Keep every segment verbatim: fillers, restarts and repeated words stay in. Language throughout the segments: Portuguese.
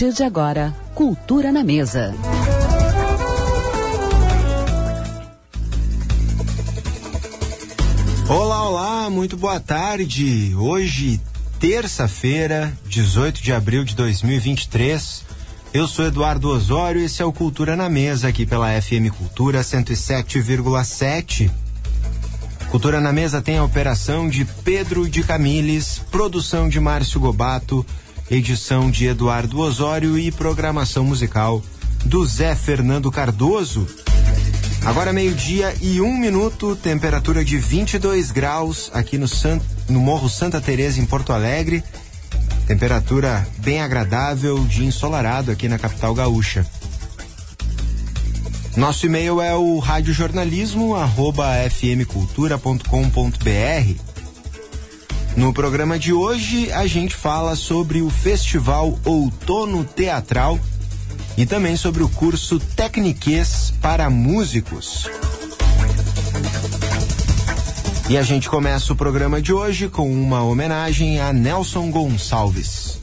partir de agora, Cultura na Mesa. Olá, olá, muito boa tarde. Hoje, terça-feira, dezoito de abril de dois mil e vinte e três. Eu sou Eduardo Osório e esse é o Cultura na Mesa, aqui pela F M Cultura cento e sete vírgula sete. Cultura na Mesa tem a operação de Pedro de Camilles, produção de Márcio Gobato, edição de Eduardo Osório e programação musical do Zé Fernando Cardoso. Agora meio-dia e um minuto, temperatura de vinte e dois graus aqui no, San... no Morro Santa Teresa, em Porto Alegre. Temperatura bem agradável, de ensolarado aqui na capital gaúcha. Nosso e-mail é o radiojornalismo arroba f m cultura ponto com ponto b r. No programa de hoje a gente fala sobre o Festival Outono Teatral e também sobre o curso Tecniquez para músicos. E a gente começa o programa de hoje com uma homenagem a Nelson Gonçalves.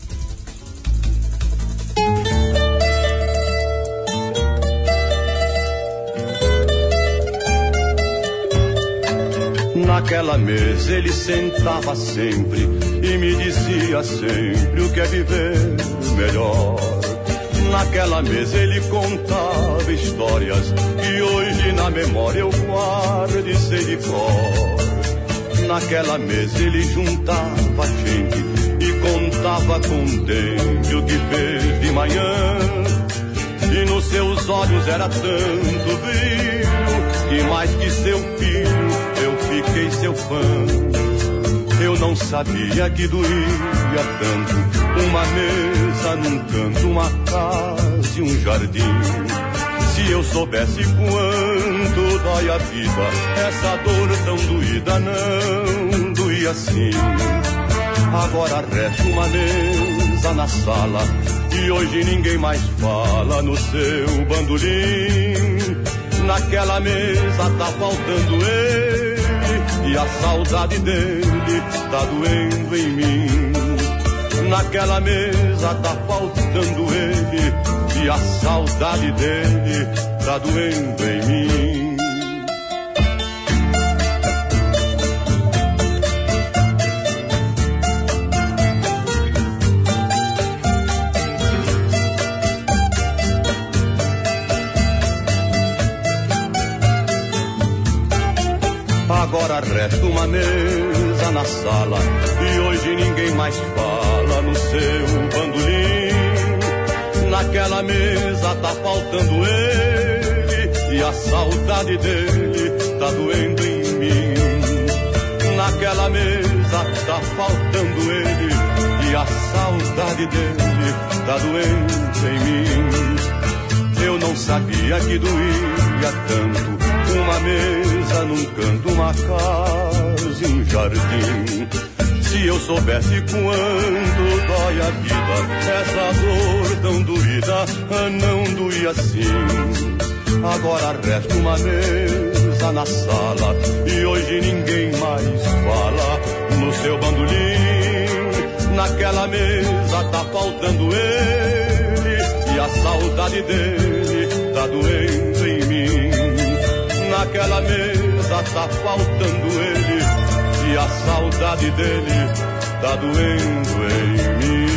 Naquela mesa ele sentava sempre e me dizia sempre o que é viver melhor. Naquela mesa ele contava histórias que hoje na memória eu guardo e sei de cor. Naquela mesa ele juntava gente e contava contente o que fez de manhã. E nos seus olhos era tanto brilho que mais que seu filho eu fiquei seu fã. Eu não sabia que doía tanto uma mesa num canto, uma casa e um jardim. Se eu soubesse quanto dói a vida, essa dor tão doída não doía assim. Agora resta uma mesa na sala e hoje ninguém mais fala no seu bandolim. Naquela mesa tá faltando ele e a saudade dele tá doendo em mim. Naquela mesa tá faltando ele e a saudade dele tá doendo em mim. Agora resta uma mesa na sala e hoje ninguém mais fala no seu bandolim. Naquela mesa tá faltando ele e a saudade dele tá doendo em mim. Naquela mesa tá faltando ele e a saudade dele tá doendo em mim. Eu não sabia que doía tanto uma mesa num canto, uma casa e um jardim. Se eu soubesse quanto dói a vida, essa dor tão doída não doía assim. Agora resta uma mesa na sala e hoje ninguém mais fala no seu bandolim. Naquela mesa tá faltando ele e a saudade dele tá doendo em mim. Naquela mesa tá faltando ele e a saudade dele tá doendo em mim.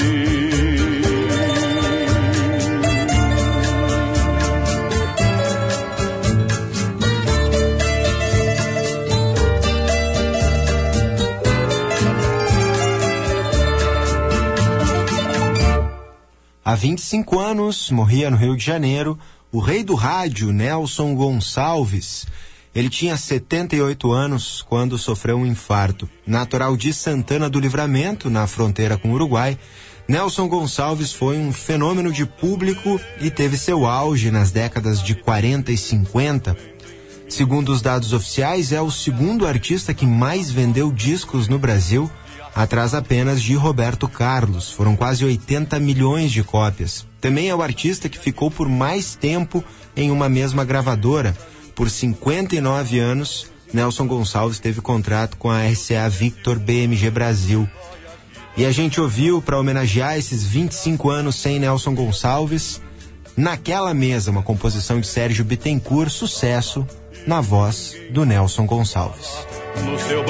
Há vinte e cinco anos, morria no Rio de Janeiro o rei do rádio, Nelson Gonçalves. Ele tinha setenta e oito anos quando sofreu um infarto. Natural de Santana do Livramento, na fronteira com o Uruguai, Nelson Gonçalves foi um fenômeno de público e teve seu auge nas décadas de quarenta e cinquenta. Segundo os dados oficiais, é o segundo artista que mais vendeu discos no Brasil, atrás apenas de Roberto Carlos. Foram quase oitenta milhões de cópias. Também é o artista que ficou por mais tempo em uma mesma gravadora. Por cinquenta e nove anos, Nelson Gonçalves teve contrato com a R C A Victor B M G Brasil. E a gente ouviu, para homenagear esses vinte e cinco anos sem Nelson Gonçalves, Naquela Mesa, uma composição de Sérgio Bittencourt, sucesso na voz do Nelson Gonçalves. No seu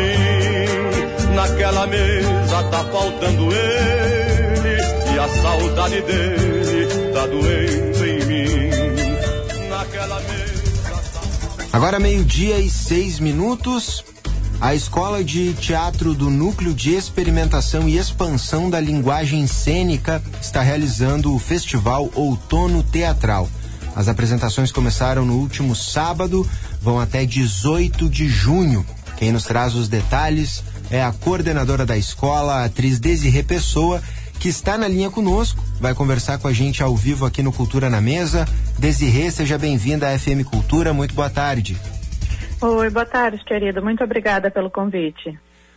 bandolim, naquela mesa tá faltando ele, e a saudade dele tá doendo em mim. Naquela mesa tá... Agora meio-dia e seis minutos. A Escola de Teatro do Núcleo de Experimentação e Expansão da Linguagem Cênica está realizando o Festival Outono Teatral. As apresentações começaram no último sábado, vão até dezoito de junho. Quem nos traz os detalhes é a coordenadora da escola, a atriz Desirê Pessoa, que está na linha conosco, vai conversar com a gente ao vivo aqui no Cultura na Mesa. Desirê, seja bem-vinda à F M Cultura, muito boa tarde. Oi, boa tarde, querido. Muito obrigada pelo convite.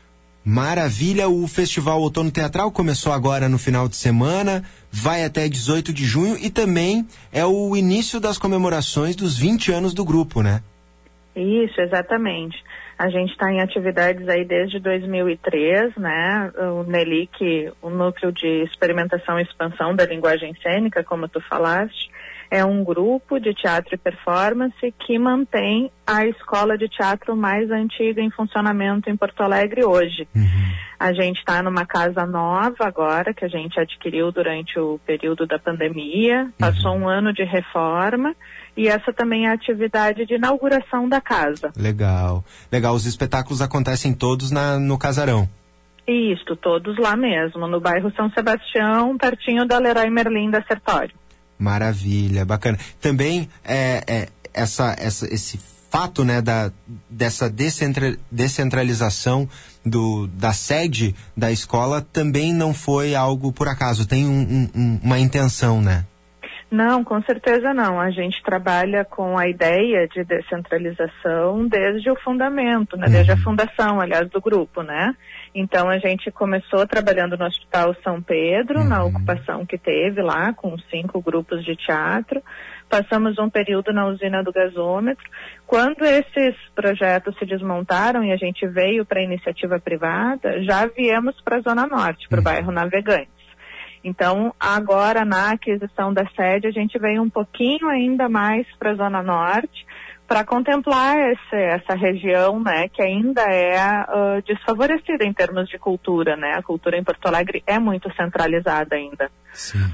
Maravilha, o Festival Outono Teatral começou agora no final de semana, vai até dezoito de junho e também é o início das comemorações dos vinte anos do grupo, né? Isso, exatamente. A gente está em atividades aí desde dois mil e três, né? O NELIC, o Núcleo de Experimentação e Expansão da Linguagem Cênica, como tu falaste, é um grupo de teatro e performance que mantém a escola de teatro mais antiga em funcionamento em Porto Alegre hoje. Uhum. A gente está numa casa nova agora, que a gente adquiriu durante o período da pandemia, passou uhum. um ano de reforma, e essa também é a atividade de inauguração da casa. Legal, legal. Os espetáculos acontecem todos na, no casarão. Isso, todos lá mesmo, no bairro São Sebastião, pertinho da Leroy Merlin da Sertório. Maravilha, bacana. Também é, é, essa, essa, esse fato, né, da, dessa descentra, descentralização do, da sede da escola também não foi algo por acaso, tem um, um, uma intenção, né? Não, com certeza não. A gente trabalha com a ideia de descentralização desde o fundamento, né? Desde uhum. a fundação, aliás, do grupo, né? Então, a gente começou trabalhando no Hospital São Pedro, uhum. na ocupação que teve lá, com cinco grupos de teatro. Passamos um período na usina do gasômetro. Quando esses projetos se desmontaram e a gente veio para a iniciativa privada, já viemos para a Zona Norte, para o uhum. bairro Navegantes. Então, agora, na aquisição da sede, a gente veio um pouquinho ainda mais para a Zona Norte, para contemplar esse, essa região, né, que ainda é uh, desfavorecida em termos de cultura, né? A cultura em Porto Alegre é muito centralizada ainda. Sim.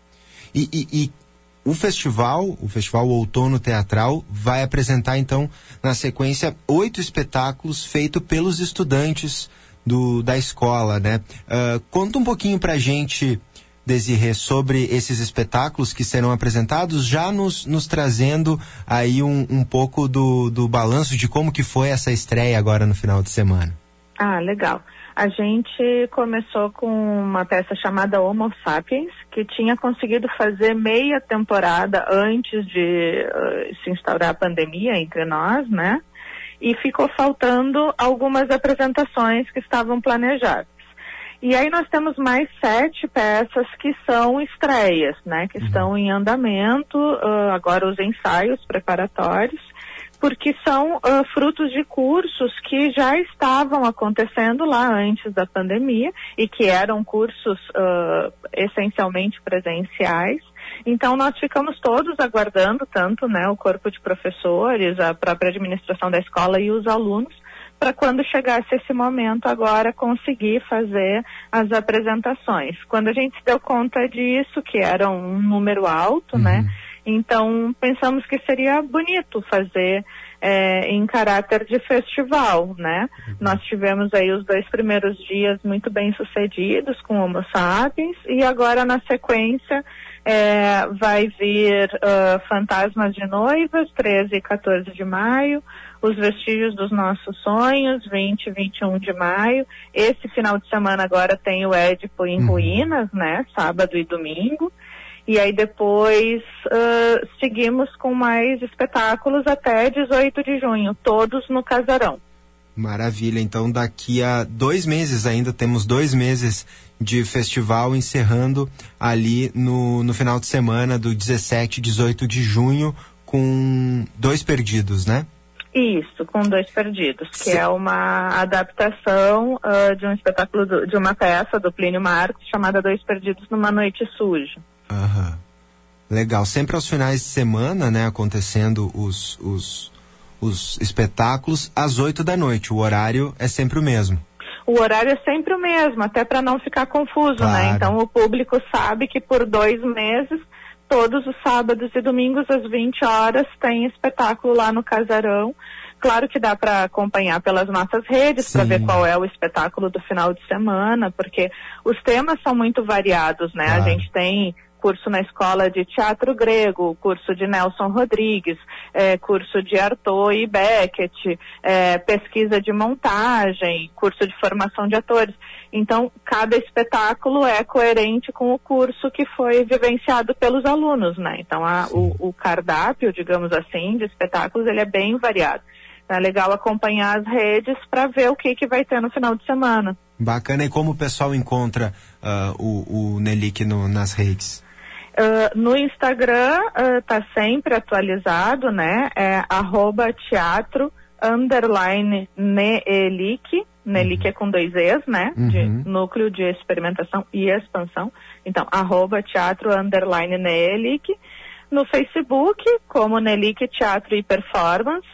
E, e, e o festival, o Festival Outono Teatral, vai apresentar, então, na sequência, oito espetáculos feitos pelos estudantes do, da escola, né? Uh, conta um pouquinho pra gente, Desirê, sobre esses espetáculos que serão apresentados, já nos, nos trazendo aí um, um pouco do, do balanço de como que foi essa estreia agora no final de semana. Ah, legal. A gente começou com uma peça chamada Homo Sapiens, que tinha conseguido fazer meia temporada antes de uh, se instaurar a pandemia entre nós, né? E ficou faltando algumas apresentações que estavam planejadas. E aí nós temos mais sete peças que são estreias, né? Que uhum. estão em andamento, uh, agora os ensaios preparatórios, porque são uh, frutos de cursos que já estavam acontecendo lá antes da pandemia e que eram cursos uh, essencialmente presenciais. Então nós ficamos todos aguardando, tanto, né, o corpo de professores, a própria administração da escola e os alunos, para quando chegasse esse momento agora conseguir fazer as apresentações. Quando a gente se deu conta disso, que era um número alto, uhum. né? Então pensamos que seria bonito fazer é, em caráter de festival, né? Uhum. Nós tivemos aí os dois primeiros dias muito bem sucedidos com Homo Sapiens e agora na sequência é, vai vir uh, Fantasmas de Noivas, treze e quatorze de maio, Os Vestígios dos Nossos Sonhos, vinte e vinte e um de maio. Esse final de semana agora tem o Édipo em uhum. Ruínas, né? Sábado e domingo. E aí depois uh, seguimos com mais espetáculos até dezoito de junho, todos no Casarão. Maravilha, então daqui a dois meses ainda, temos dois meses de festival encerrando ali no, no final de semana do dezessete e dezoito de junho com Dois Perdidos, né? Isso, com Dois Perdidos, que Sim. é uma adaptação uh, de um espetáculo, do, de uma peça do Plínio Marcos, chamada Dois Perdidos numa Noite Suja. Aham. Legal. Sempre aos finais de semana, né, acontecendo os, os, os espetáculos às oito da noite. O horário é sempre o mesmo. O horário é sempre o mesmo, até para não ficar confuso, Claro. né? Então o público sabe que por dois meses, todos os sábados e domingos, às vinte horas, tem espetáculo lá no Casarão. Claro que dá para acompanhar pelas nossas redes, para ver qual é o espetáculo do final de semana, porque os temas são muito variados, né? Claro. A gente tem curso na escola de teatro grego, curso de Nelson Rodrigues, é, curso de Artaud e Beckett, é, pesquisa de montagem, curso de formação de atores. Então, cada espetáculo é coerente com o curso que foi vivenciado pelos alunos, né? Então, a, o, o cardápio, digamos assim, de espetáculos, ele é bem variado. Então, é legal acompanhar as redes para ver o que, que vai ter no final de semana. Bacana. E como o pessoal encontra uh, o, o Nelic no, nas redes? Uh, no Instagram está uh, sempre atualizado, né? É arroba teatro underline Nelic. Nelic é com dois Es, né? Uhum. De Núcleo de Experimentação e Expansão. Então, arroba teatro underline Nelic. No Facebook, como Nelic Teatro e Performance.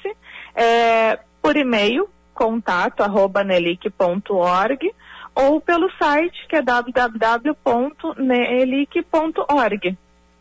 É, por e-mail, contato arroba nelic ponto org. Ou pelo site, que é w w w ponto nelic ponto org.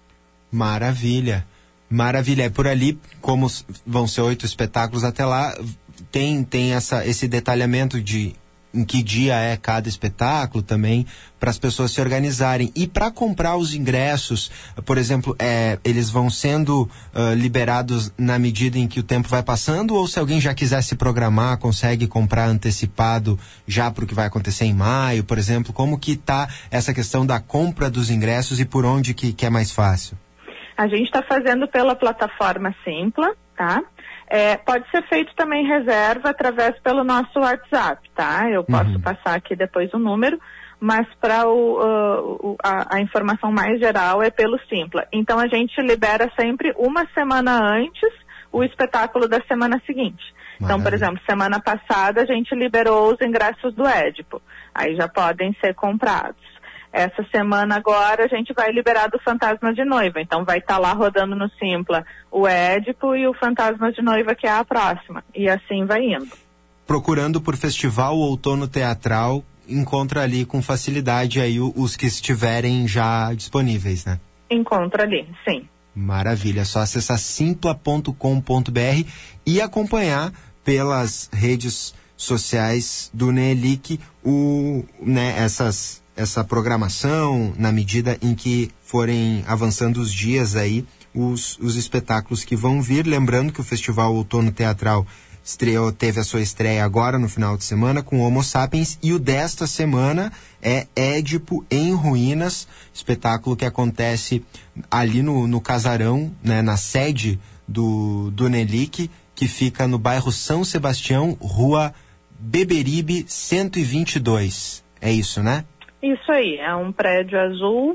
Maravilha, maravilha. É por ali, como vão ser oito espetáculos até lá, tem, tem essa, esse detalhamento de em que dia é cada espetáculo também, para as pessoas se organizarem. E para comprar os ingressos, por exemplo, é, eles vão sendo uh, liberados na medida em que o tempo vai passando, ou se alguém já quiser se programar, consegue comprar antecipado já para o que vai acontecer em maio, por exemplo? Como que está essa questão da compra dos ingressos e por onde que, que é mais fácil? A gente está fazendo pela plataforma Simpla, tá? É, pode ser feito também reserva através pelo nosso WhatsApp, tá? Eu posso uhum. passar aqui depois o número, mas para o, uh, a, a informação mais geral é pelo Simpla. Então a gente libera sempre uma semana antes o espetáculo da semana seguinte. Maravilha. Então, por exemplo, semana passada a gente liberou os ingressos do Édipo. Aí já podem ser comprados. Essa semana agora a gente vai liberar do Fantasma de Noiva, então vai estar tá lá rodando no Simpla o Édipo e o Fantasma de Noiva, que é a próxima, e assim vai indo. Procurando por Festival Outono Teatral, encontra ali com facilidade aí os que estiverem já disponíveis, né? Encontra ali, sim. Maravilha, é só acessar simpla ponto com ponto b r e acompanhar pelas redes sociais do Nelic o, né, essas... essa programação, na medida em que forem avançando os dias aí, os, os espetáculos que vão vir. Lembrando que o Festival Outono Teatral estreou, teve a sua estreia agora no final de semana com Homo Sapiens, e o desta semana é Édipo em Ruínas, espetáculo que acontece ali no, no Casarão, né, na sede do, do Nelic, que fica no bairro São Sebastião, Rua Beberibe cento e vinte e dois. É isso, né? Isso aí, é um prédio azul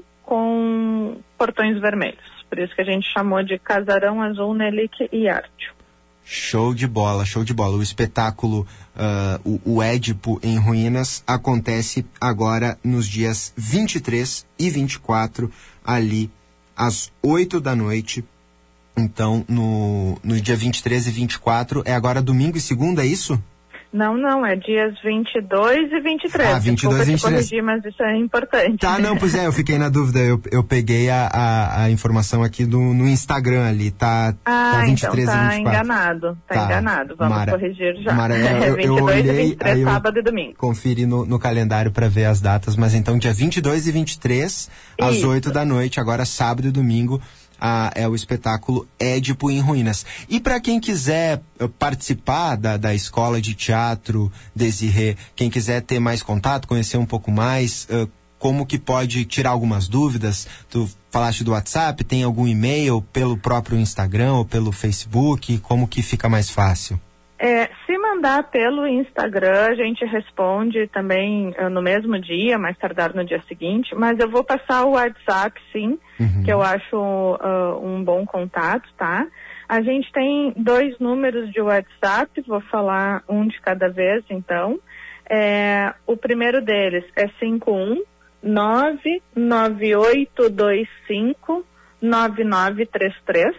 com portões vermelhos. Por isso que a gente chamou de Casarão Azul, Nelic e Ártio. Show de bola, show de bola. O espetáculo, uh, o, o Édipo em Ruínas, acontece agora nos dias vinte e três e vinte e quatro, ali às oito da noite. Então, no, no dia vinte e três e vinte e quatro, é agora domingo e segunda, é isso? Não, não, é dias vinte e dois e vinte e três. Ah, vinte e dois e vinte e três. Corrigir, mas isso é importante. Tá, não, pois é, eu fiquei na dúvida, eu, eu peguei a, a, a informação aqui do, no Instagram ali, tá, ah, tá vinte e três então tá e vinte e quatro. enganado, tá, tá enganado, vamos Mara, corrigir já. Mara, eu, eu, vinte e dois olhei, e vinte e três, sábado e domingo. Conferi no, no calendário para ver as datas, mas então dia vinte e dois e vinte e três, às oito da noite, agora sábado e domingo, Ah, é o espetáculo Édipo em Ruínas. E para quem quiser uh, participar da, da escola de teatro Desirê, quem quiser ter mais contato, conhecer um pouco mais, uh, como que pode tirar algumas dúvidas? Tu falaste do WhatsApp, tem algum e-mail pelo próprio Instagram ou pelo Facebook? Como que fica mais fácil? É, se mandar pelo Instagram, a gente responde também uh, no mesmo dia, mais tardar no dia seguinte, mas eu vou passar o WhatsApp, sim, uhum. que eu acho uh, um bom contato, tá? A gente tem dois números de WhatsApp, vou falar um de cada vez, então. É, o primeiro deles é cinco um nove nove oito dois cinco nove nove três três.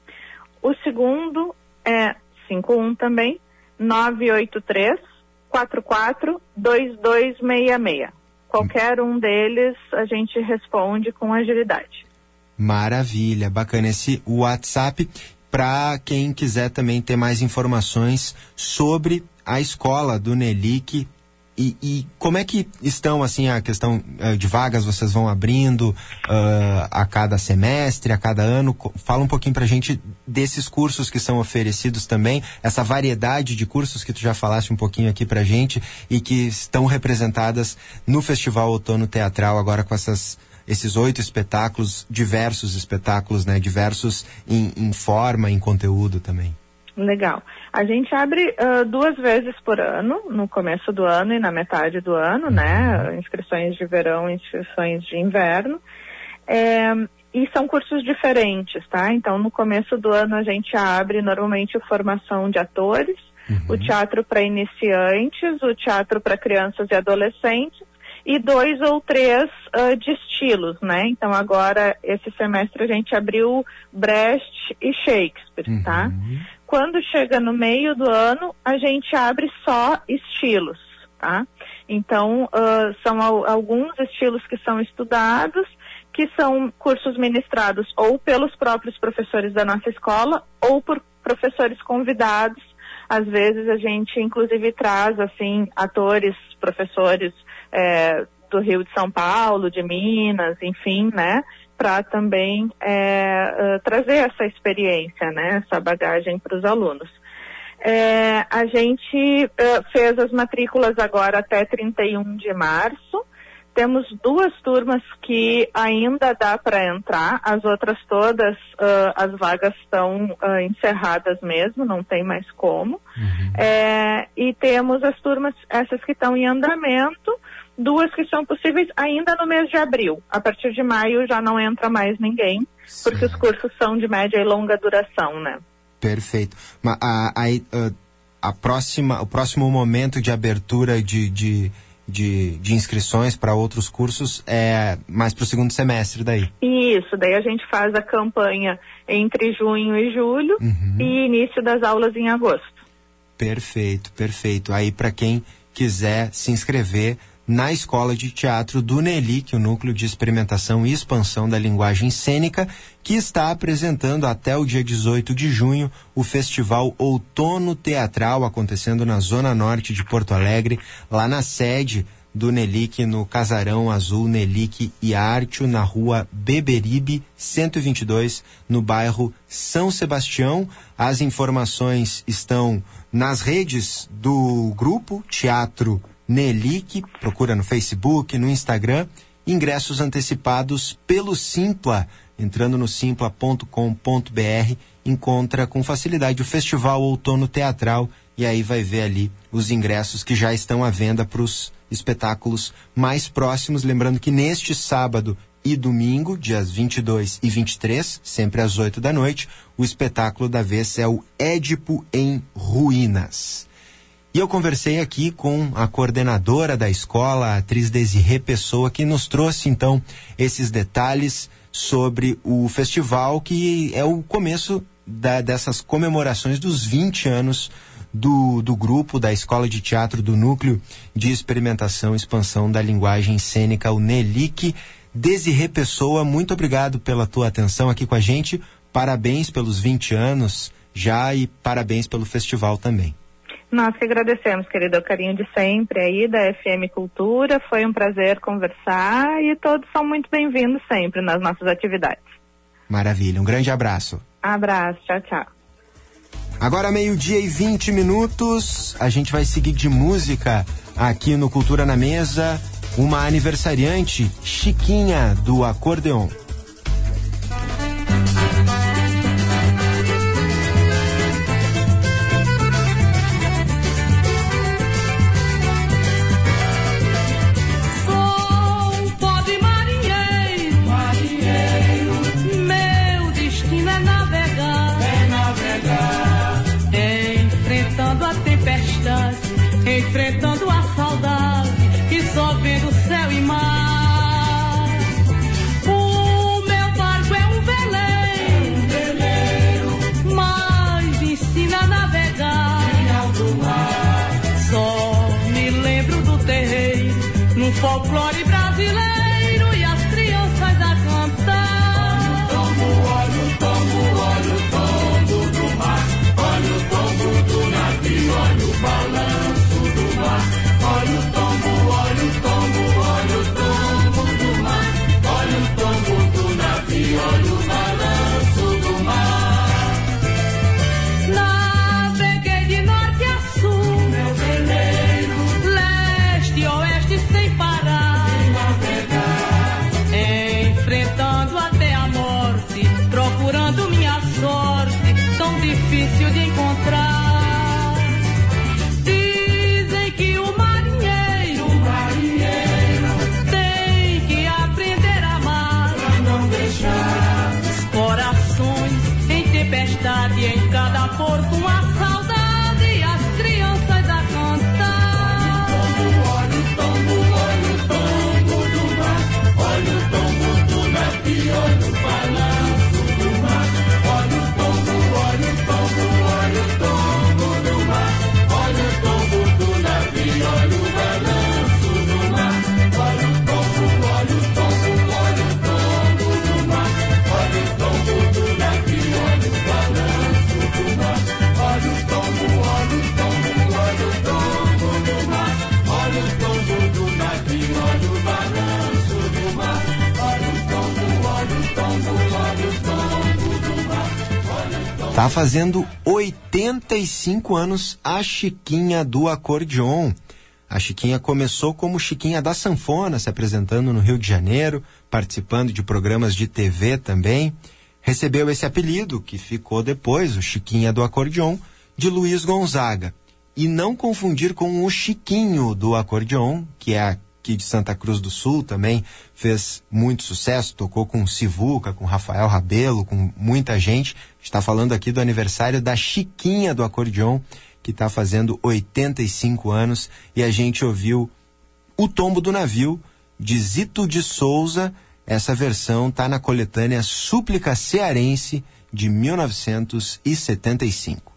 O segundo é cinco um também, nove oito três quatro quatro dois dois seis seis. Qualquer um deles a gente responde com agilidade. Maravilha, bacana esse WhatsApp para quem quiser também ter mais informações sobre a escola do Nelic. E, e como é que estão, assim, a questão uh, de vagas, vocês vão abrindo uh, a cada semestre, a cada ano? Fala um pouquinho pra gente desses cursos que são oferecidos também, essa variedade de cursos que tu já falaste um pouquinho aqui pra gente e que estão representadas no Festival Outono Teatral agora com essas, esses oito espetáculos, diversos espetáculos, né? Diversos em, em forma, em conteúdo também. Legal. A gente abre uh, duas vezes por ano, no começo do ano e na metade do ano, né? Inscrições de verão e inscrições de inverno. É, e são cursos diferentes, tá? Então, no começo do ano a gente abre normalmente a formação de atores, uhum. o teatro para iniciantes, o teatro para crianças e adolescentes, e dois ou três uh, de estilos, né? Então, agora, esse semestre a gente abriu Brecht e Shakespeare, uhum. tá? Quando chega no meio do ano, a gente abre só estilos, tá? Então, uh, são al- alguns estilos que são estudados, que são cursos ministrados ou pelos próprios professores da nossa escola ou por professores convidados. Às vezes a gente, inclusive, traz, assim, atores, professores é, do Rio de São Paulo, de Minas, enfim, né? Para também é, uh, trazer essa experiência, né, essa bagagem para os alunos. É, a gente uh, fez as matrículas agora até trinta e um de março. Temos duas turmas que ainda dá para entrar, as outras todas, uh, as vagas estão uh, encerradas mesmo, não tem mais como. Uhum. É, e temos as turmas, essas que estão em andamento, duas que são possíveis ainda no mês de abril. A partir de maio já não entra mais ninguém, certo. Porque os cursos são de média e longa duração, né? Perfeito. Mas a, a, a próxima, o próximo momento de abertura de, de, de, de inscrições para outros cursos é mais para o segundo semestre daí? Isso, daí a gente faz a campanha entre junho e julho uhum. e início das aulas em agosto. Perfeito, perfeito. Aí para quem quiser se inscrever na Escola de Teatro do Nelic, o Núcleo de Experimentação e Expansão da Linguagem Cênica, que está apresentando até o dia dezoito de junho o Festival Outono Teatral, acontecendo na Zona Norte de Porto Alegre, lá na sede do Nelic, no Casarão Azul Nelic e Ártio, na rua Beberibe, cento e vinte e dois, no bairro São Sebastião. As informações estão nas redes do grupo Teatro Nelic, procura no Facebook, no Instagram, ingressos antecipados pelo Simpla, entrando no simpla ponto com ponto b r, encontra com facilidade o Festival Outono Teatral e aí vai ver ali os ingressos que já estão à venda para os espetáculos mais próximos, lembrando que neste sábado e domingo, dias vinte e dois e vinte e três, sempre às oito da noite, o espetáculo da vez é o Édipo em Ruínas. E eu conversei aqui com a coordenadora da escola, a atriz Desirê Pessoa, que nos trouxe então esses detalhes sobre o festival, que é o começo da, dessas comemorações dos vinte anos do, do grupo da Escola de Teatro do Núcleo de Experimentação e Expansão da Linguagem Cênica, o Nelic. Desirê Pessoa, muito obrigado pela tua atenção aqui com a gente, parabéns pelos vinte anos já e parabéns pelo festival também. Nós que agradecemos, querido, o carinho de sempre aí da F M Cultura, foi um prazer conversar e todos são muito bem-vindos sempre nas nossas atividades. Maravilha, um grande abraço. Abraço, tchau, tchau. Agora meio-dia e vinte minutos, a gente vai seguir de música aqui no Cultura na Mesa, uma aniversariante, Chiquinha, do acordeon. Meu destino é navegar, é navegar. no folclore brasileiro e as crianças a cantar. Olha o tombo, olha o tombo, olha o tombo do mar, olha o tombo do navio, olha o balanço do mar. Olha o tombo, olha o tombo, olha o tombo do mar, olha o tombo do navio, olha o balanço do mar. Naveguei de norte a sul, meu veleiro, leste e oeste sem parar, sem navegar, enfrentando até a morte, procurando minha sorte, tão difícil de encontrar. Dizem que o marinheiro, o marinheiro tem que aprender a amar, pra não deixar os corações em tempestade, em cada porto uma saudade e as crianças a cantar. Olha o tombo, olha o tombo do mar, olha o tombo do navio, olha o balanço do mar. Olha o tombo, olha o tombo, olha o tombo do mar, olha o tombo do navio, olha o balanço do mar. Olha o tombo, olha o tombo, olha o tombo do mar, olha o tombo do navio, olha o balanço do mar. Olha o tombo, olha o tombo, olha o tombo do mar, olha o tombo do navio, olha o balanço do mar. Olha o tombo, olha o tombo, olha o tombo do mar, olha o tombo. Tá fazendo oitenta e cinco anos a Chiquinha do acordeon. A Chiquinha começou como Chiquinha da sanfona, se apresentando no Rio de Janeiro, participando de programas de T V também. Recebeu esse apelido, que ficou depois, o Chiquinha do acordeon, de Luiz Gonzaga. E não confundir com o Chiquinho do acordeon, que é aqui de Santa Cruz do Sul também, fez muito sucesso, tocou com Sivuca, com Rafael Rabelo, com muita gente. Está falando aqui do aniversário da Chiquinha do acordeon, que está fazendo oitenta e cinco anos, e a gente ouviu O Tombo do Navio, de Zito de Souza. Essa versão está na coletânea Súplica Cearense, de mil novecentos e setenta e cinco.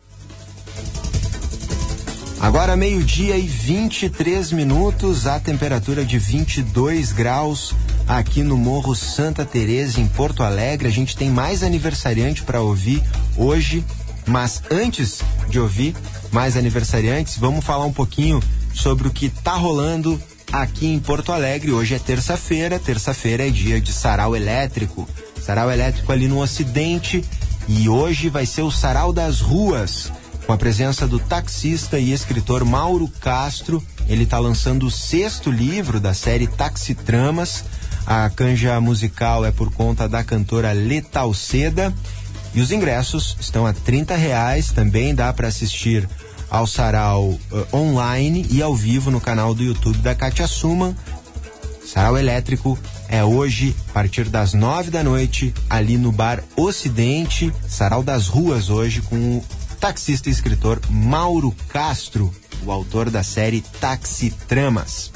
Agora meio-dia e vinte e três minutos, a temperatura de vinte e dois graus aqui no Morro Santa Teresa, em Porto Alegre. A gente tem mais aniversariante para ouvir hoje, mas antes de ouvir mais aniversariantes, vamos falar um pouquinho sobre o que está rolando aqui em Porto Alegre. Hoje é terça-feira, terça-feira é dia de sarau elétrico, sarau elétrico ali no Ocidente, e hoje vai ser o Sarau das Ruas, com a presença do taxista e escritor Mauro Castro. Ele está lançando o sexto livro da série Taxitramas. A canja musical é por conta da cantora Letalceda, e os ingressos estão a trinta reais. Também dá para assistir ao sarau uh, online e ao vivo no canal do YouTube da Kátia Suman. Sarau elétrico é hoje, a partir das nove da noite, ali no Bar Ocidente. Sarau das Ruas hoje, com o taxista e escritor Mauro Castro, o autor da série Taxitramas.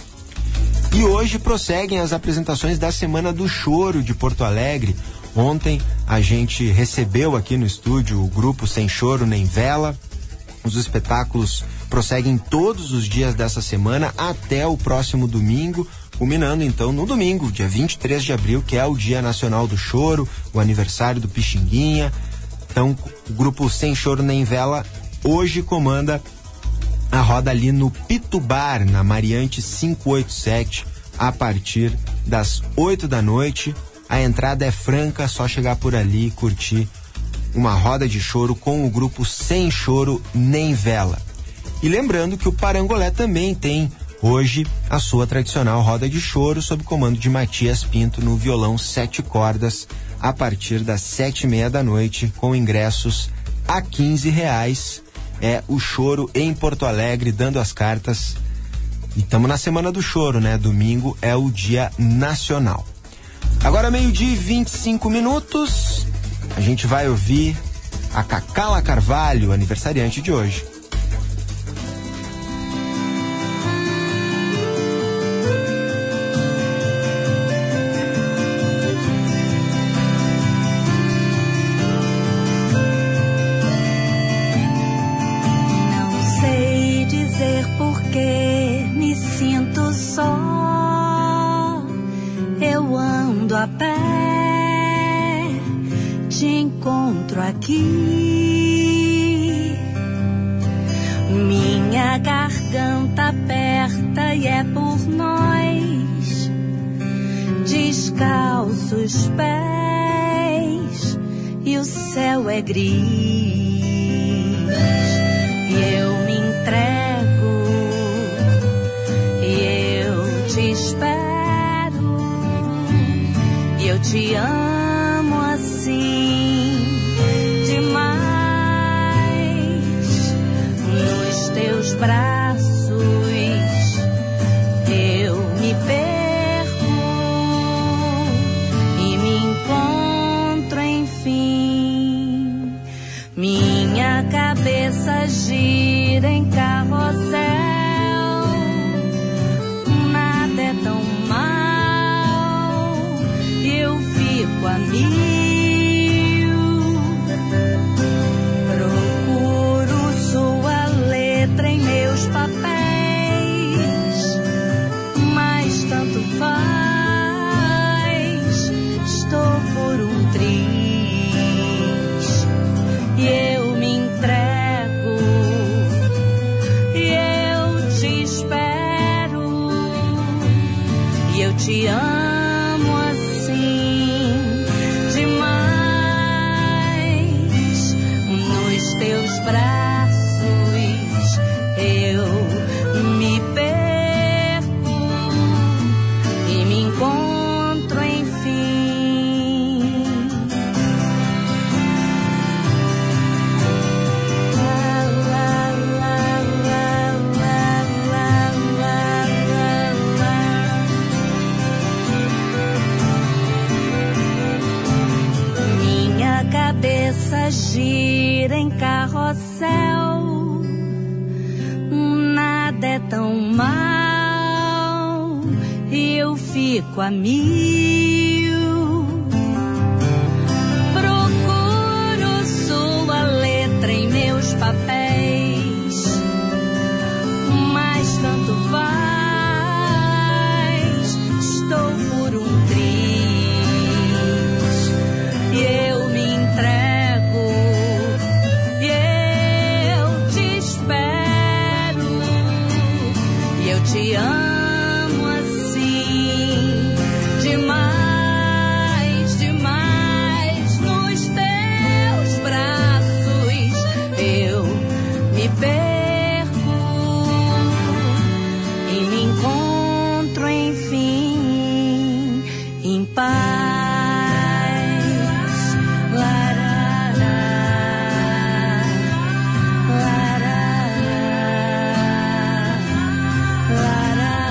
E hoje prosseguem as apresentações da Semana do Choro de Porto Alegre. Ontem a gente recebeu aqui no estúdio o grupo Sem Choro Nem Vela. Os espetáculos prosseguem todos os dias dessa semana até o próximo domingo, culminando então no domingo, dia vinte e três de abril, que é o Dia Nacional do Choro, o aniversário do Pixinguinha. Então, o grupo Sem Choro Nem Vela hoje comanda a roda ali no Pito Bar, na Mariante quinhentos e oitenta e sete, a partir das oito da noite. A entrada é franca, só chegar por ali e curtir uma roda de choro com o grupo Sem Choro Nem Vela. E lembrando que o Parangolé também tem hoje a sua tradicional roda de choro sob comando de Matias Pinto no violão sete cordas, a partir das sete e meia da noite, com ingressos a quinze reais. É o choro em Porto Alegre, dando as cartas. E estamos na Semana do Choro, né? Domingo é o Dia Nacional. Agora meio-dia e vinte e cinco minutos, a gente vai ouvir a Cacala Carvalho, aniversariante de hoje. Não sei dizer por que me sinto só. a pé, te encontro aqui. Minha garganta aperta e é por nós, descalços pés, e o céu é gris. E eu me entrego, e eu te espero, e eu te amo assim demais. Nos teus braços eu me perco e me encontro enfim. Minha cabeça gira em carrossel, nada é tão mal, eu fico a mil. Procuro sua letra em meus papéis, mas tanto faz, estou por um triz. E eu me entrego, e eu te espero, e eu te amo assim demais. Nos teus braços eu me perco e me encontro enfim. Minha cabeça gira em carrossel, nada é tão mal, eu fico a mil. Procuro sua letra em meus papéis, mas tanto faz, estou por um triz. E eu me entrego, e eu te espero, e eu te amo assim demais, demais. Nos teus braços eu me perco e me encontro enfim em paz. Larará, larará,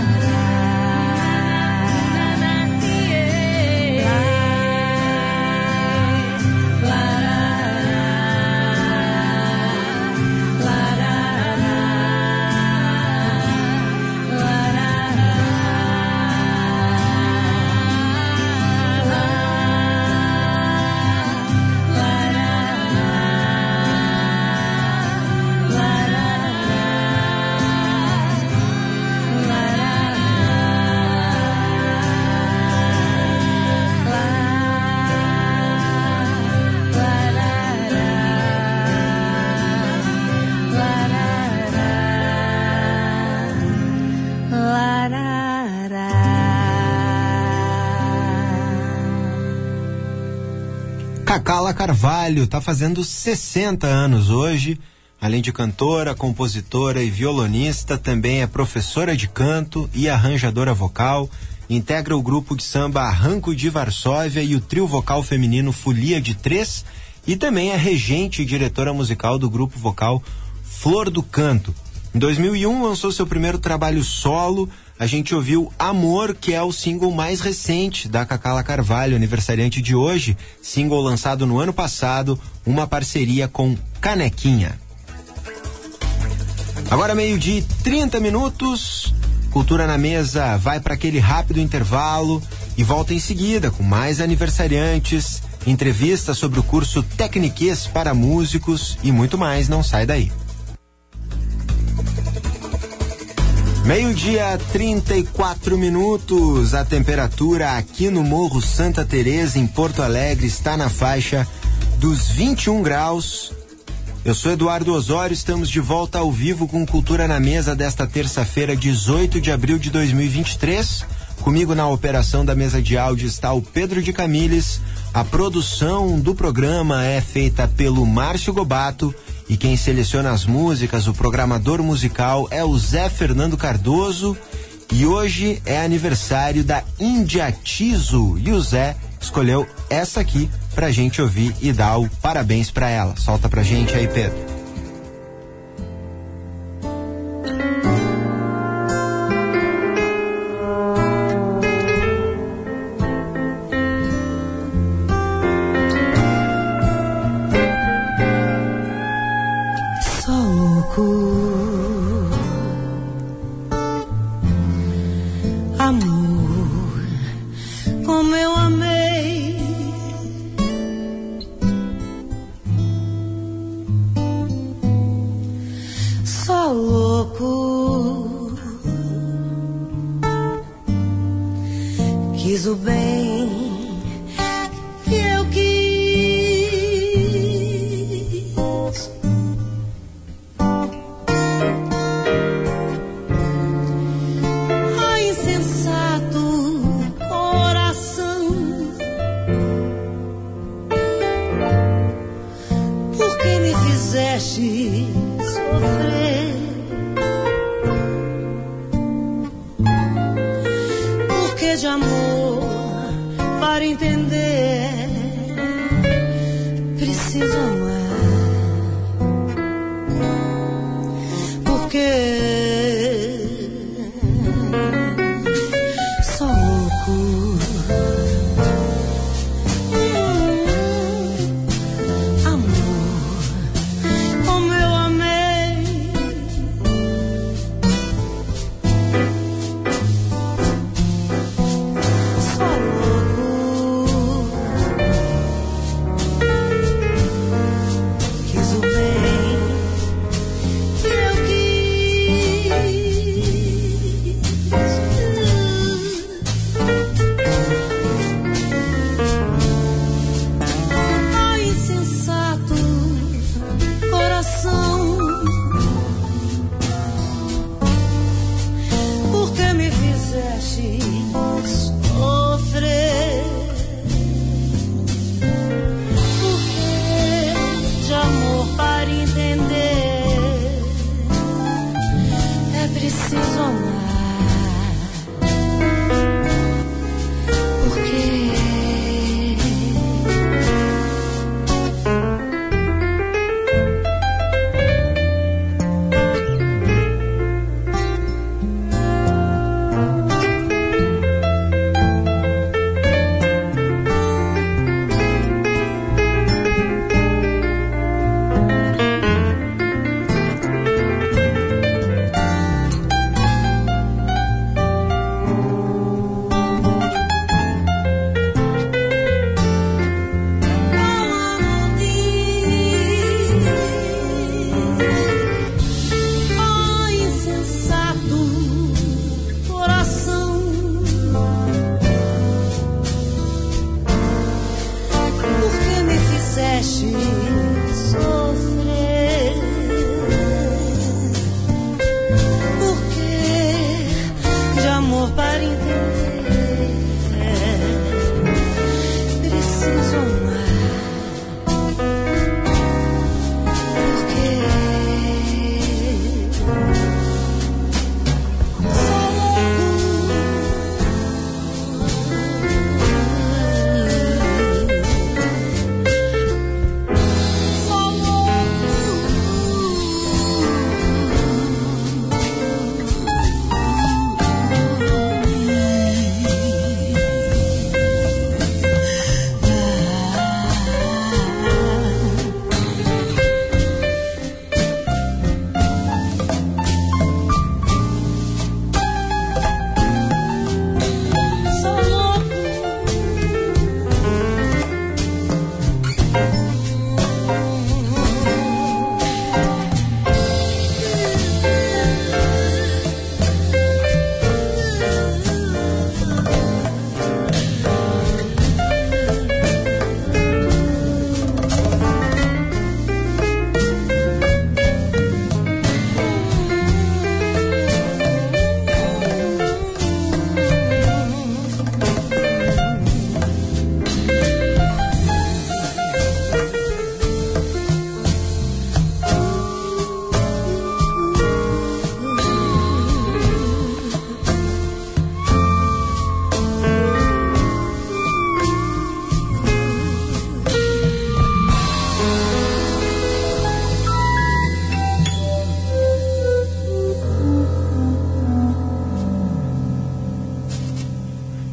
Cacala Carvalho tá fazendo sessenta anos hoje. Além de cantora, compositora e violonista, também é professora de canto e arranjadora vocal. Integra o grupo de samba Arranco de Varsóvia e o trio vocal feminino Folia de Três, e também é regente e diretora musical do grupo vocal Flor do Canto. Em dois mil e um lançou seu primeiro trabalho solo. A gente ouviu Amor, que é o single mais recente da Cacala Carvalho, aniversariante de hoje, single lançado no ano passado, uma parceria com Canequinha. Agora meio-dia e trinta minutos, Cultura na Mesa vai para aquele rápido intervalo e volta em seguida com mais aniversariantes, entrevistas sobre o curso Tecniquez para músicos e muito mais. Não sai daí. Meio-dia, trinta e quatro minutos. A temperatura aqui no Morro Santa Teresa, em Porto Alegre, está na faixa dos vinte e um graus. Eu sou Eduardo Osório, estamos de volta ao vivo com Cultura na Mesa desta terça-feira, dezoito de abril de dois mil e vinte e três. Comigo na operação da mesa de áudio está o Pedro de Camilles. A produção do programa é feita pelo Márcio Gobato. E quem seleciona as músicas, o programador musical, é o Zé Fernando Cardoso. E hoje é aniversário da Índia Tiso. E o Zé escolheu essa aqui pra gente ouvir e dar o parabéns pra ela. Solta pra gente aí, Pedro.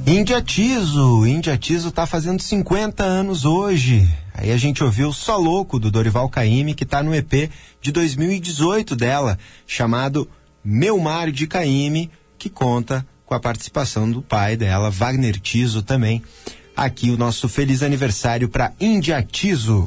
Indiatizo, Indiatizo tá fazendo cinquenta anos hoje. Aí a gente ouviu Só Louco, do Dorival Caymmi, que tá no E P de dois mil e dezoito dela, chamado Meu Mar de Caymmi, que conta com a participação do pai dela, Wagner Tiso, também. Aqui o nosso feliz aniversário para Indiatizo.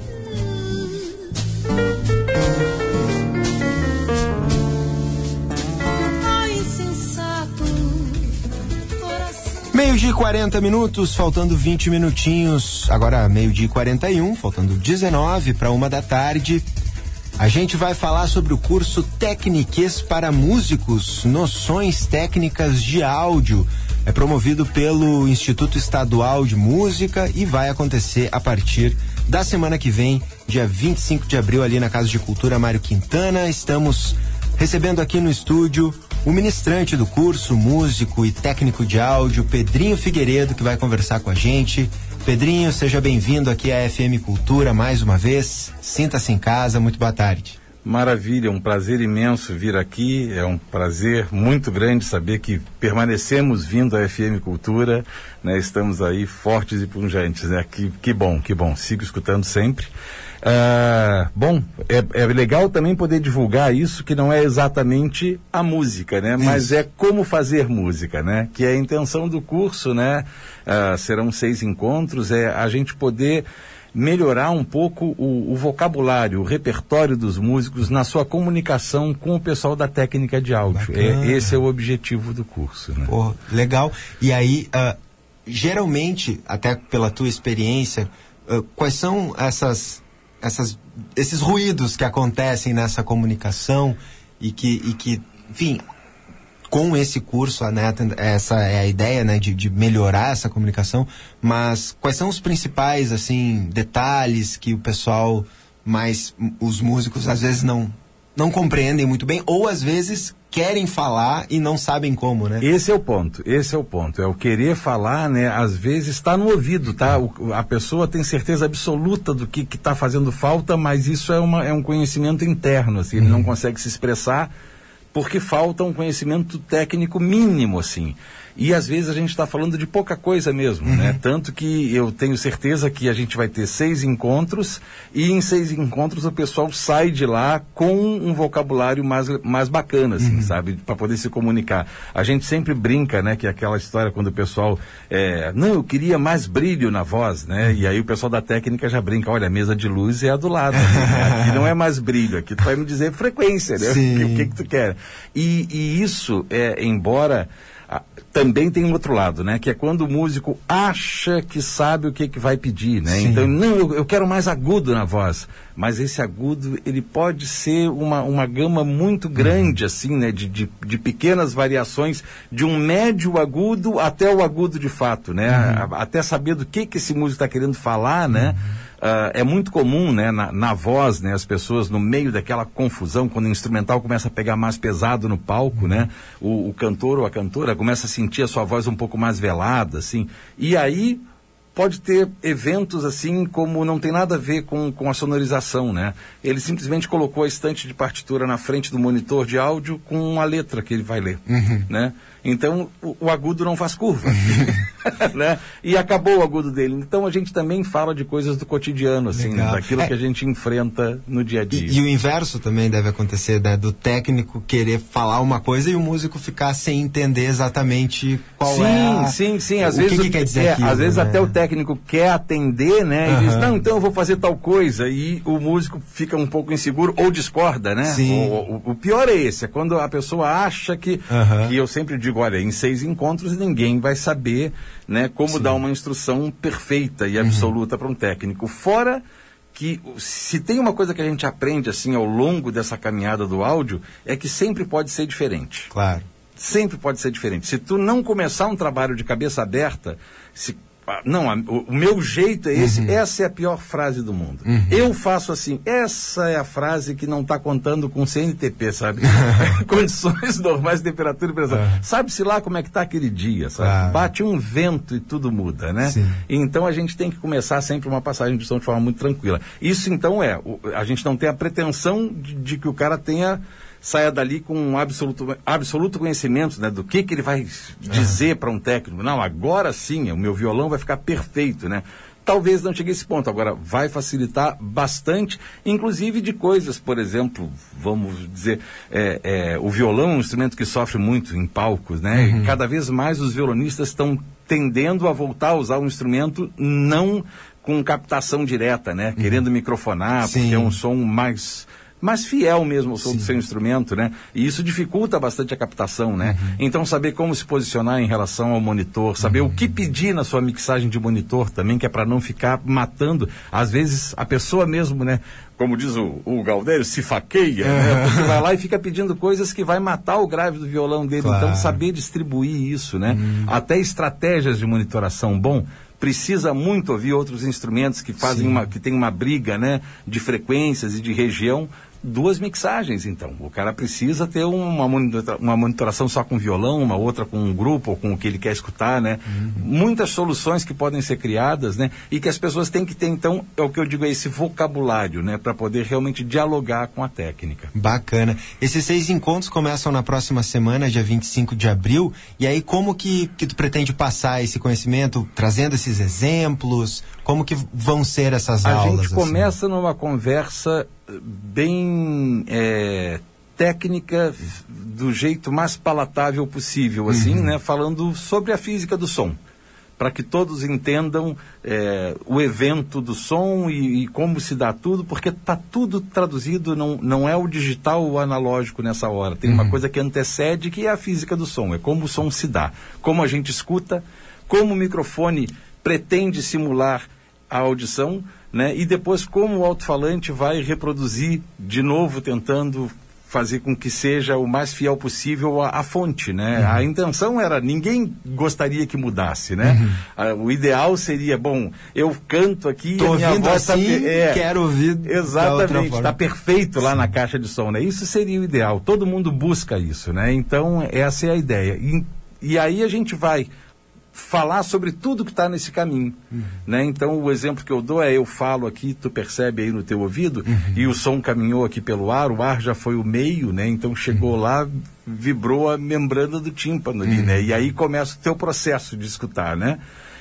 Meio-dia e quarenta minutos, faltando vinte minutinhos. Agora meio-dia e quarenta e um, faltando dezenove para uma da tarde. A gente vai falar sobre o curso Técnicas para Músicos, Noções Técnicas de Áudio. É promovido pelo Instituto Estadual de Música e vai acontecer a partir da semana que vem, dia vinte e cinco de abril, ali na Casa de Cultura Mário Quintana. Estamos recebendo aqui no estúdio o ministrante do curso, músico e técnico de áudio, Pedrinho Figueiredo, que vai conversar com a gente. Pedrinho, seja bem-vindo aqui à F M Cultura mais uma vez. Sinta-se em casa, muito boa tarde. Maravilha, um prazer imenso vir aqui, é um prazer muito grande saber que permanecemos vindo à F M Cultura, né? Estamos aí fortes e punjantes, né? Que, que bom, que bom, sigo escutando sempre. Ah, bom, é, é legal também poder divulgar isso, que não é exatamente a música, né? Mas é como fazer música, né? Que é a intenção do curso, né? Ah, serão seis encontros, é a gente poder melhorar um pouco o, o vocabulário, o repertório dos músicos na sua comunicação com o pessoal da técnica de áudio. É, esse é o objetivo do curso, né? Pô, legal. E aí, uh, geralmente, até pela tua experiência, uh, quais são essas, essas, esses ruídos que acontecem nessa comunicação e que, e que enfim, com esse curso, né, essa é a ideia, né, de, de melhorar essa comunicação, mas quais são os principais, assim, detalhes que o pessoal mais, os músicos às vezes não, não compreendem muito bem, ou às vezes querem falar e não sabem como, né? Esse é o ponto, esse é o ponto, é o querer falar, né, às vezes está no ouvido, tá? O, a pessoa tem certeza absoluta do que está fazendo falta, mas isso é, uma, é um conhecimento interno, assim, ele uhum. não consegue se expressar, porque falta um conhecimento técnico mínimo, assim. E às vezes a gente está falando de pouca coisa mesmo, uhum. né? Tanto que eu tenho certeza que a gente vai ter seis encontros e em seis encontros o pessoal sai de lá com um vocabulário mais, mais bacana, assim, uhum. sabe? Para poder se comunicar. A gente sempre brinca, né? Que é aquela história quando o pessoal, é, não, eu queria mais brilho na voz, né? Uhum. E aí o pessoal da técnica já brinca, olha, a mesa de luz é a do lado, assim, né? Aqui não é mais brilho, aqui tu vai me dizer frequência, né? O que, que que tu quer? E, e isso, é, embora... Ah, também tem um outro lado, né? Que é quando o músico acha que sabe o que, que vai pedir, né? Sim. Então, não, eu, eu quero mais agudo na voz. Mas esse agudo, ele pode ser uma, uma gama muito grande, uhum. assim, né? De, de, de pequenas variações, de um médio agudo até o agudo de fato, né? Uhum. A, até saber do que, que esse músico está querendo falar, né? Uhum. Uh, é muito comum, né, na, na voz, né, as pessoas no meio daquela confusão, quando o instrumental começa a pegar mais pesado no palco, uhum. né, o, o cantor ou a cantora começa a sentir a sua voz um pouco mais velada, assim, e aí pode ter eventos assim como não tem nada a ver com, com a sonorização, né? Ele simplesmente colocou a estante de partitura na frente do monitor de áudio com a letra que ele vai ler, uhum. né? Então, o, o agudo não faz curva, né? E acabou o agudo dele. Então, a gente também fala de coisas do cotidiano, assim, né? Daquilo é. que a gente enfrenta no dia a dia. E, e o inverso também deve acontecer, né? Do técnico querer falar uma coisa e o músico ficar sem entender exatamente qual sim, é a... Sim, sim, sim. Às o vezes, que, que quer dizer é, aquilo, às vezes né? até o técnico quer atender, né? Uhum. E diz, não, então eu vou fazer tal coisa. E o músico fica um pouco inseguro ou discorda, né? Sim. O, o, o pior é esse, é quando a pessoa acha que... Uhum. Que eu sempre digo, olha, em seis encontros ninguém vai saber, né, como Sim. dar uma instrução perfeita e absoluta uhum. para um técnico. Fora que, se tem uma coisa que a gente aprende, assim, ao longo dessa caminhada do áudio, é que sempre pode ser diferente. Claro. Sempre pode ser diferente. Se tu não começar um trabalho de cabeça aberta, se não, a, o, o meu jeito é esse, uhum. essa é a pior frase do mundo. Uhum. Eu faço assim, essa é a frase que não está contando com C N T P, sabe? Condições normais de temperatura e pressão. Uhum. Sabe-se lá como é que está aquele dia, sabe? Claro. Bate um vento e tudo muda, né? Sim. Então a gente tem que começar sempre uma passagem de som de forma muito tranquila. Isso então é, o, a gente não tem a pretensão de, de que o cara tenha saia dali com um absoluto, absoluto conhecimento, né, do que que ele vai dizer para um técnico. Não, agora sim, o meu violão vai ficar perfeito, né? Talvez não chegue a esse ponto. Agora, vai facilitar bastante, inclusive de coisas, por exemplo, vamos dizer, é, é, o violão é um instrumento que sofre muito em palcos, né? Uhum. E cada vez mais os violonistas estão tendendo a voltar a usar um instrumento não com captação direta, né? Uhum. Querendo microfonar, Sim. porque é um som mais... mais fiel mesmo ao som Sim. do seu instrumento, né? E isso dificulta bastante a captação, né? Uhum. Então, saber como se posicionar em relação ao monitor, saber uhum. o que pedir na sua mixagem de monitor também, que é para não ficar matando. Às vezes, a pessoa mesmo, né? Como diz o, o Galdério, se faqueia, uhum. né? Porque vai lá e fica pedindo coisas que vai matar o grave do violão dele. Claro. Então, saber distribuir isso, né? Uhum. Até estratégias de monitoração bom. Precisa muito ouvir outros instrumentos que fazem uma, que tem uma briga, né, de frequências e de região. Duas mixagens, então. O cara precisa ter uma, monitora, uma monitoração só com violão, uma outra com um grupo, ou com o que ele quer escutar, né? Uhum. Muitas soluções que podem ser criadas, né? E que as pessoas têm que ter, então, é o que eu digo, é esse vocabulário, né? Para poder realmente dialogar com a técnica. Bacana. Esses seis encontros começam na próxima semana, dia vinte e cinco de abril, e aí como que, que tu pretende passar esse conhecimento, trazendo esses exemplos? Como que vão ser essas a aulas? A gente começa assim? numa conversa bem é, técnica, do jeito mais palatável possível, assim, uhum. né? Falando sobre a física do som, para que todos entendam é, o evento do som e, e como se dá tudo, porque está tudo traduzido, não, não é o digital ou o analógico nessa hora. Tem uhum. uma coisa que antecede, que é a física do som, é como o som se dá, como a gente escuta, como o microfone pretende simular a audição, né? E depois como o alto-falante vai reproduzir de novo, tentando fazer com que seja o mais fiel possível à, à fonte, né? Uhum. A intenção era, ninguém gostaria que mudasse, né? Uhum. Ah, o ideal seria, bom, eu canto aqui, Tô a minha ouvindo voz assim, tá, é, quero ouvir. Exatamente, está perfeito lá Sim. na caixa de som, né? Isso seria o ideal, todo mundo busca isso, né? Então, essa é a ideia. E, e aí a gente vai falar sobre tudo que está nesse caminho, uhum. né? Então o exemplo que eu dou é, eu falo aqui, tu percebe aí no teu ouvido, uhum. e o som caminhou aqui pelo ar, o ar já foi o meio, né? Então chegou uhum. lá, vibrou a membrana do tímpano ali, uhum. né? E aí começa o teu processo de escutar, né?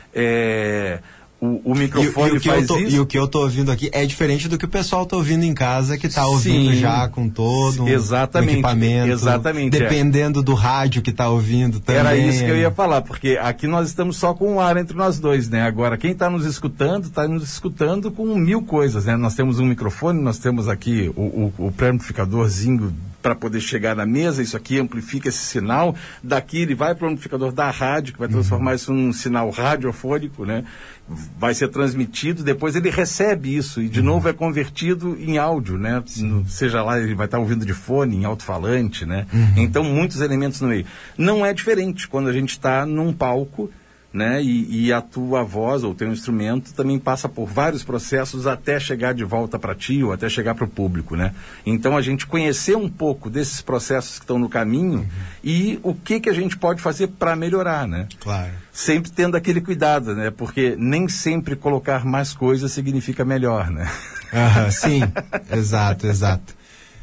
É... O, o microfone e, e o faz tô, isso. E o que eu tô ouvindo aqui é diferente do que o pessoal tá ouvindo em casa, que tá ouvindo Sim, já com todo um exatamente, equipamento. Exatamente. Dependendo é. do rádio que tá ouvindo também. Era isso que eu ia falar, porque aqui nós estamos só com o ar entre nós dois, né? Agora, quem está nos escutando, está nos escutando com mil coisas, né? Nós temos um microfone, nós temos aqui o, o, o pré-amplificadorzinho para poder chegar na mesa, isso aqui amplifica esse sinal, daqui ele vai para o amplificador da rádio, que vai transformar uhum. isso num sinal radiofônico, né? Vai ser transmitido, depois ele recebe isso e de uhum. novo é convertido em áudio, né? No, seja lá, ele vai estar ouvindo de fone, em alto-falante, né? Uhum. Então, muitos elementos no meio. Não é diferente quando a gente está num palco, né? E, e a tua voz ou o teu instrumento também passa por vários processos até chegar de volta para ti ou até chegar para o público, né? Então a gente conhecer um pouco desses processos que estão no caminho uhum. e o que que a gente pode fazer para melhorar, né? Claro. Sempre tendo aquele cuidado, né? Porque nem sempre colocar mais coisas significa melhor, né? Uhum, sim, exato, exato.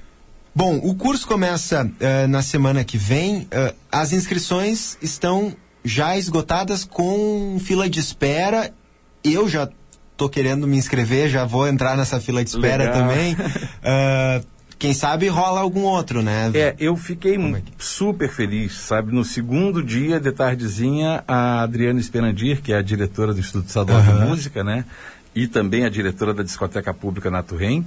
Bom, o curso começa uh, na semana que vem. Uh, as inscrições estão já esgotadas com fila de espera. Eu já tô querendo me inscrever, já vou entrar nessa fila de espera Legal. também. Uh, quem sabe rola algum outro, né? É, eu fiquei é que... super feliz, sabe? No segundo dia de tardezinha, a Adriana Esperandir, que é a diretora do Instituto Estadual uhum. de Música, né? E também a diretora da Discoteca Pública Naturrem,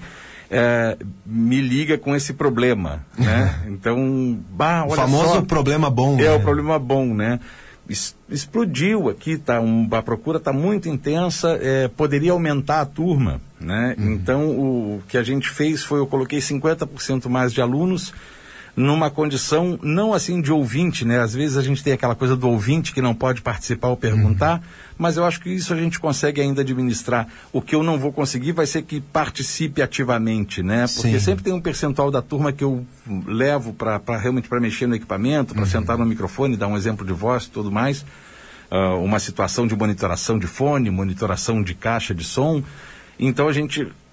É, me liga com esse problema, né? Então, bah, olha o famoso só, problema bom. É, né? o problema bom, né? Es, explodiu aqui, tá, um, a procura está muito intensa, é, poderia aumentar a turma, né? Uhum. Então, o, o que a gente fez foi, eu coloquei cinquenta por cento mais de alunos, numa condição, não assim de ouvinte, né? Às vezes a gente tem aquela coisa do ouvinte que não pode participar ou perguntar, uhum. mas eu acho que isso a gente consegue ainda administrar. O que eu não vou conseguir vai ser que participe ativamente, né? Porque Sim. sempre tem um percentual da turma que eu levo para realmente para mexer no equipamento, para uhum. sentar no microfone, dar um exemplo de voz e tudo mais. Uh, uma situação de monitoração de fone, monitoração de caixa de som. Então a gente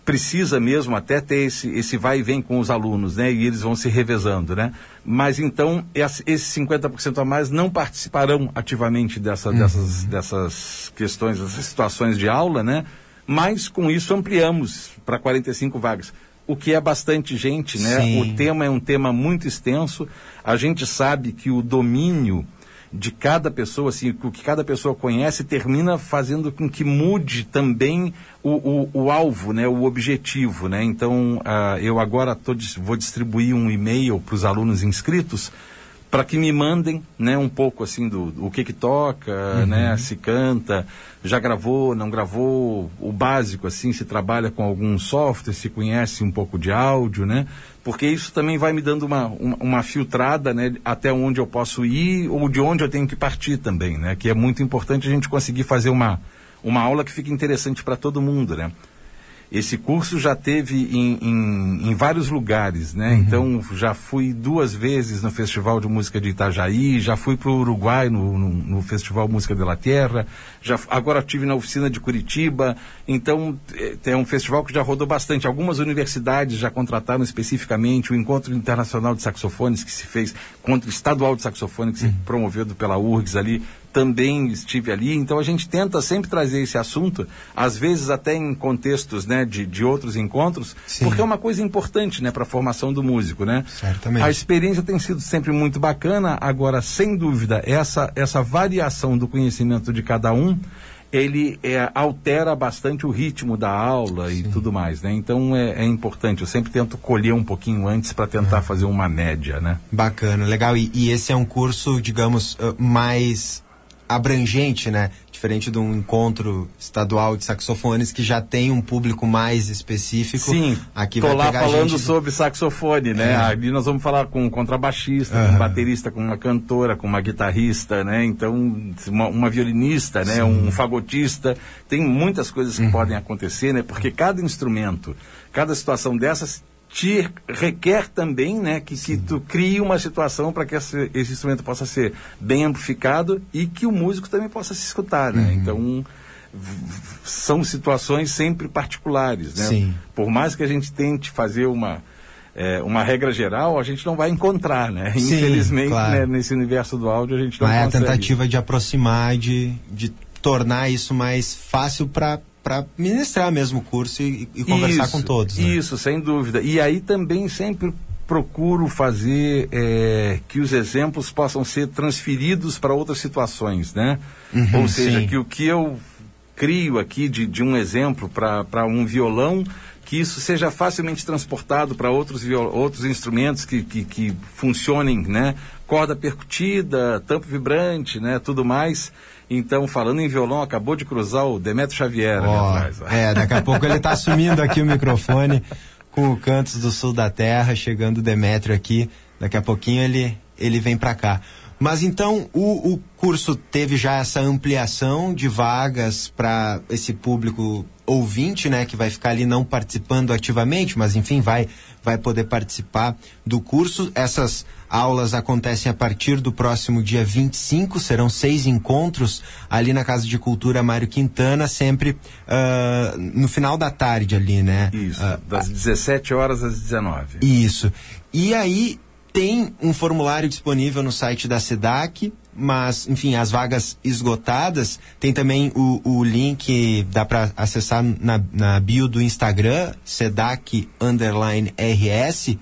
precisa mesmo até ter esse, esse vai e vem com os alunos, né? E eles vão se revezando, né? Mas então, esses cinquenta por cento a mais não participarão ativamente dessa, uhum. dessas, dessas questões, dessas situações de aula, né? Mas com isso ampliamos para quarenta e cinco vagas. O que é bastante gente, né? Sim. O tema é um tema muito extenso. A gente sabe que o domínio de cada pessoa, assim, o que cada pessoa conhece, termina fazendo com que mude também o, o, o alvo, né? O objetivo, né? Então, uh, eu agora tô, vou distribuir um e-mail para os alunos inscritos para que me mandem, né, um pouco assim do, do o que que toca, uhum. né, se canta, já gravou, não gravou, o básico assim, se trabalha com algum software, se conhece um pouco de áudio, né, porque isso também vai me dando uma, uma, uma filtrada, né, até onde eu posso ir ou de onde eu tenho que partir também, né, que é muito importante a gente conseguir fazer uma, uma aula que fique interessante para todo mundo, né. Esse curso já teve em, em, em vários lugares, né? Uhum. Então, já fui duas vezes no Festival de Música de Itajaí, já fui para o Uruguai no, no, no Festival Música de la Tierra, já, agora estive na oficina de Curitiba. Então, é, é um festival que já rodou bastante. Algumas universidades já contrataram especificamente o Encontro Internacional de Saxofones, que se fez, Encontro Estadual de Saxofone, que uhum. se promoveu pela U R G S ali, também estive ali. Então a gente tenta sempre trazer esse assunto, às vezes até em contextos, né, de, de outros encontros, Sim. porque é uma coisa importante, né, para a formação do músico, né? Certamente. A experiência tem sido sempre muito bacana. Agora, sem dúvida, essa, essa variação do conhecimento de cada um, ele é, altera bastante o ritmo da aula Sim. e tudo mais, né? Então é, é importante, eu sempre tento colher um pouquinho antes para tentar é. fazer uma média, né? Bacana, legal. E, e esse é um curso, digamos, uh, mais abrangente, né? Diferente de um encontro estadual de saxofones que já tem um público mais específico. Sim, aqui tô vai lá pegar falando gente... sobre saxofone, né? É. Ali nós vamos falar com um contrabaixista, uhum. com um baterista, com uma cantora, com uma guitarrista, né? Então, uma, uma violinista, né? Sim. Um fagotista. Tem muitas coisas que uhum. podem acontecer, né? Porque cada instrumento, cada situação dessas te requer também, né, que, que tu crie uma situação para que esse, esse instrumento possa ser bem amplificado e que o músico também possa se escutar, né? Uhum. Então, v- são situações sempre particulares, né? Sim. Por mais que a gente tente fazer uma, é, uma regra geral, a gente não vai encontrar, né? Sim, infelizmente, claro. né, nesse universo do áudio a gente não Mas consegue. É a tentativa de aproximar, de, de tornar isso mais fácil para para ministrar mesmo o curso e, e conversar isso, com todos. Né? Isso, sem dúvida. E aí também sempre procuro fazer é, que os exemplos possam ser transferidos para outras situações, né? Uhum, Ou seja, sim. que o que eu crio aqui de, de um exemplo para um violão, que isso seja facilmente transportado para outros, viol- outros instrumentos que, que, que funcionem, né? Corda percutida, tampo vibrante, né? Tudo mais. Então, falando em violão, acabou de cruzar o Demetrio Xavier oh, ali atrás. É, daqui a pouco ele está assumindo aqui o microfone com o Cantos do Sul da Terra, chegando o Demetrio aqui. Daqui a pouquinho ele, ele vem para cá. Mas então, o, o curso teve já essa ampliação de vagas para esse público ouvinte, né, que vai ficar ali não participando ativamente, mas enfim, vai, vai poder participar do curso. Essas aulas acontecem a partir do próximo dia vinte e cinco, serão seis encontros ali na Casa de Cultura Mário Quintana, sempre uh, no final da tarde ali, né? Isso, uh, das dezessete horas às dezenove. Isso. E aí tem um formulário disponível no site da SEDAC, mas, enfim, as vagas esgotadas. Tem também o, o link, dá para acessar na, na bio do Instagram, SEDAC underline R S.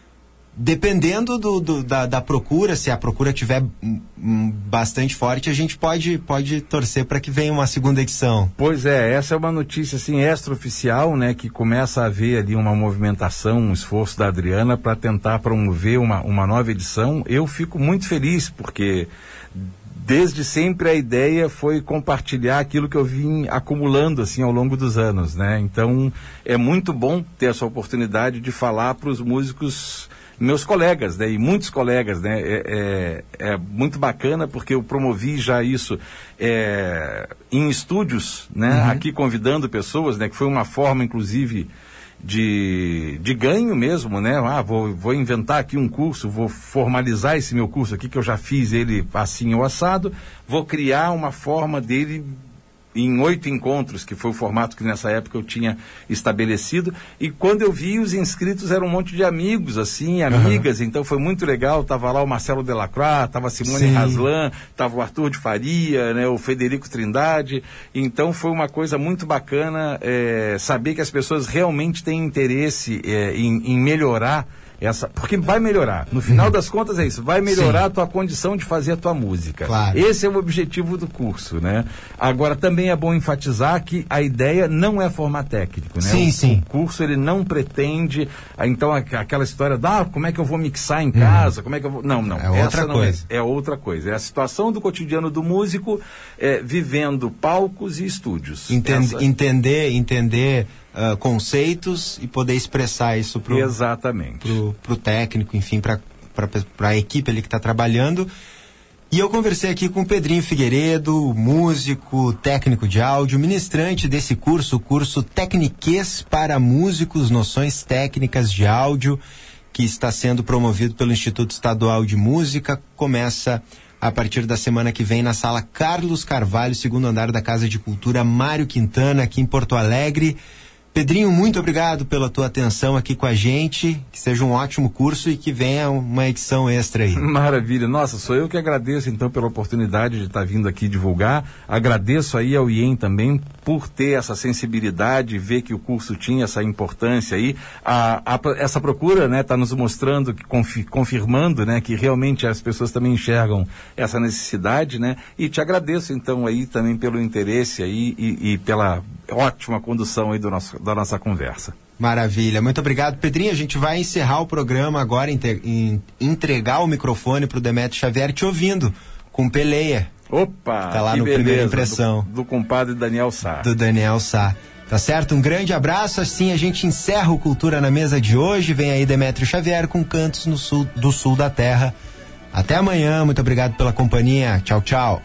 Dependendo do, do, da, da procura, se a procura tiver um, bastante forte, a gente pode, pode torcer para que venha uma segunda edição. Pois é, essa é uma notícia assim extraoficial, né, que começa a haver ali uma movimentação, um esforço da Adriana para tentar promover uma, uma nova edição. Eu fico muito feliz porque desde sempre a ideia foi compartilhar aquilo que eu vim acumulando assim ao longo dos anos, né? Então é muito bom ter essa oportunidade de falar para os músicos, meus colegas, né, e muitos colegas, né, é, é, é muito bacana porque eu promovi já isso é, em estúdios, né, uhum. aqui convidando pessoas, né, que foi uma forma, inclusive, de, de ganho mesmo, né, ah, vou, vou inventar aqui um curso, vou formalizar esse meu curso aqui, que eu já fiz ele assim ou assado, vou criar uma forma dele em oito encontros, que foi o formato que nessa época eu tinha estabelecido, e quando eu vi, os inscritos eram um monte de amigos, assim, amigas, uhum. Então foi muito legal, tava lá o Marcelo Delacroix, tava a Simone Raslan, tava o Arthur de Faria, né, o Federico Trindade, então foi uma coisa muito bacana, é, saber que as pessoas realmente têm interesse é, em, em melhorar essa, porque vai melhorar, no final uhum. das contas é isso, vai melhorar Sim. a tua condição de fazer a tua música, claro. Esse é o objetivo do curso, né? Agora também é bom enfatizar que a ideia não é formar técnico, né? Sim, o, sim. o curso ele não pretende, então aquela história da, ah, como é que eu vou mixar em casa, uhum. como é que eu vou, não, não, é outra essa coisa, não é, é outra coisa, é a situação do cotidiano do músico, é, vivendo palcos e estúdios. Entende, essa... Entender, entender Uh, conceitos e poder expressar isso pro, Exatamente. pro, pro técnico, enfim, para a equipe ali que está trabalhando. E eu conversei aqui com o Pedrinho Figueiredo, músico, técnico de áudio, ministrante desse curso, o curso Tecniquez para Músicos, Noções Técnicas de Áudio, que está sendo promovido pelo Instituto Estadual de Música, começa a partir da semana que vem na sala Carlos Carvalho, segundo andar da Casa de Cultura Mário Quintana, aqui em Porto Alegre. Pedrinho, muito obrigado pela tua atenção aqui com a gente, que seja um ótimo curso e que venha uma edição extra aí. Maravilha, nossa, sou eu que agradeço então pela oportunidade de estar vindo aqui divulgar, agradeço aí ao I E M também por ter essa sensibilidade, ver que o curso tinha essa importância aí, a, a, essa procura, né, está nos mostrando, confi, confirmando, né, que realmente as pessoas também enxergam essa necessidade, né, e te agradeço então aí também pelo interesse aí e, e pela ótima condução aí do nosso, da nossa conversa. Maravilha, muito obrigado, Pedrinho. A gente vai encerrar o programa agora, inte, in, entregar o microfone para o Demetrio Xavier te ouvindo com Peleia. Opa! Tá lá que no beleza, Primeira Impressão. Do, do compadre Daniel Sá. Do Daniel Sá. Tá certo? Um grande abraço. Assim a gente encerra o Cultura na Mesa de hoje. Vem aí Demetrio Xavier com Cantos no sul, do Sul da Terra. Até amanhã. Muito obrigado pela companhia. Tchau, tchau.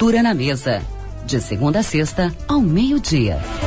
Cultura na Mesa, de segunda a sexta ao meio-dia.